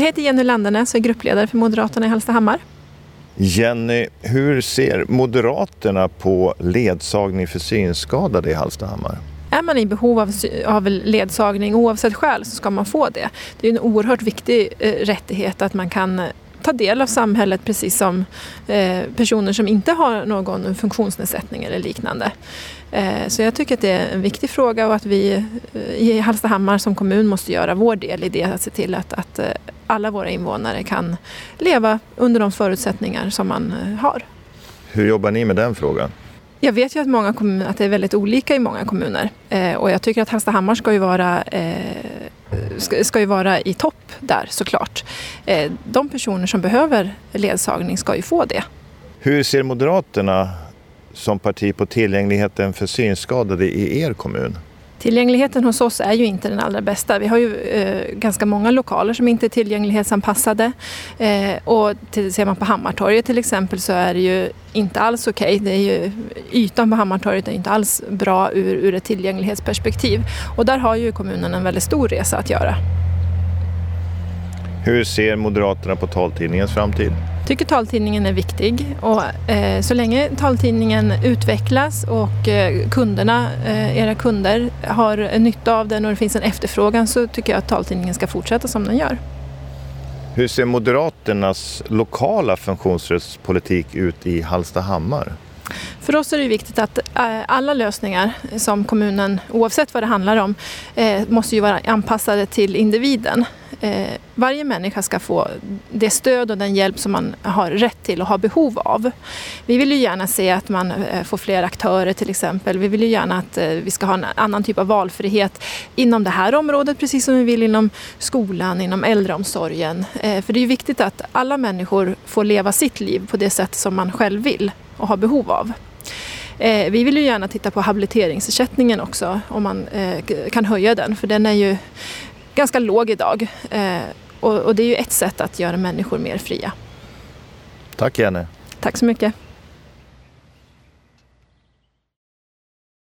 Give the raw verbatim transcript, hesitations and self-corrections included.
heter Jenny Landenäs och är gruppledare för Moderaterna i Hallstahammar. Jenny, hur ser Moderaterna på ledsagning för synskadade i Hallstahammar? Är man i behov av, av ledsagning oavsett skäl så ska man få det. Det är en oerhört viktig eh, rättighet att man kan ta del av samhället precis som eh, personer som inte har någon funktionsnedsättning eller liknande. Eh, så jag tycker att det är en viktig fråga och att vi eh, i Hallstahammar som kommun måste göra vår del i det att se till att, att eh, alla våra invånare kan leva under de förutsättningar som man eh, har. Hur jobbar ni med den frågan? Jag vet ju att, många kommuner, att det är väldigt olika i många kommuner eh, och jag tycker att Hallstahammar ska ju vara, eh, ska, ska ju vara i topp där såklart. Eh, de personer som behöver ledsagning ska ju få det. Hur ser Moderaterna som parti på tillgängligheten för synskadade i er kommun? Tillgängligheten hos oss är ju inte den allra bästa. Vi har ju eh, ganska många lokaler som inte är tillgänglighetsanpassade. Eh, och till, ser man på Hammartorget till exempel så är det ju inte alls okej. Okay. Det är ju, ytan på Hammartorget är inte alls bra ur, ur ett tillgänglighetsperspektiv. Och där har ju kommunen en väldigt stor resa att göra. Hur ser Moderaterna på taltidningens framtid? Jag tycker taltidningen är viktig och eh, så länge taltidningen utvecklas och eh, kunderna, eh, era kunder har nytta av den och det finns en efterfrågan så tycker jag att taltidningen ska fortsätta som den gör. Hur ser Moderaternas lokala funktionsrättspolitik ut i Hallstahammar? För oss är det viktigt att alla lösningar som kommunen, oavsett vad det handlar om, måste ju vara anpassade till individen. Varje människa ska få det stöd och den hjälp som man har rätt till och har behov av. Vi vill ju gärna se att man får fler aktörer till exempel. Vi vill ju gärna att vi ska ha en annan typ av valfrihet inom det här området, precis som vi vill inom skolan, inom äldreomsorgen. För det är ju viktigt att alla människor får leva sitt liv på det sätt som man själv vill och har behov av. Eh, vi vill ju gärna titta på habiliteringsersättningen också om man eh, kan höja den för den är ju ganska låg idag eh, och, och det är ju ett sätt att göra människor mer fria. Tack Jenny. Tack så mycket.